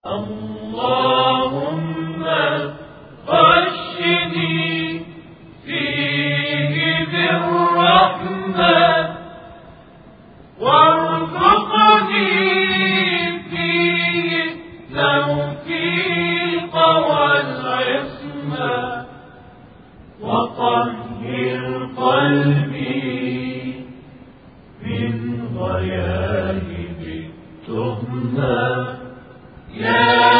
اللهم غشني فيه بالرحمة وارزقني فيه التوفيق والعصمة وطهر قلبي من غياهب التهمة يا